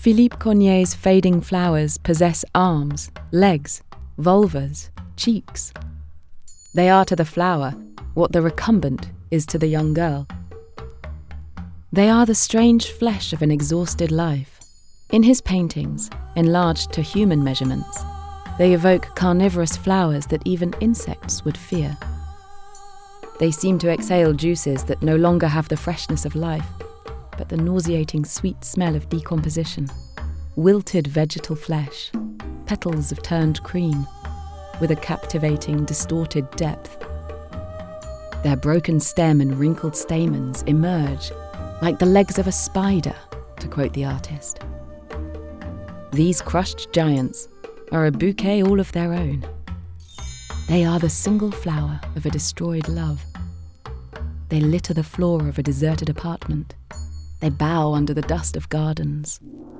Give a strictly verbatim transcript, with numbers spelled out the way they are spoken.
Philippe Cornier's fading flowers possess arms, legs, vulvas, cheeks. They are to the flower what the recumbent is to the young girl. They are the strange flesh of an exhausted life. In his paintings, enlarged to human measurements, they evoke carnivorous flowers that even insects would fear. They seem to exhale juices that no longer have the freshness of life, but the nauseating sweet smell of decomposition, wilted vegetal flesh, petals of turned cream, with a captivating, distorted depth. Their broken stem and wrinkled stamens emerge like the legs of a spider, to quote the artist. These crushed giants are a bouquet all of their own. They are the single flower of a destroyed love. They litter the floor of a deserted apartment. They bow under the dust of gardens.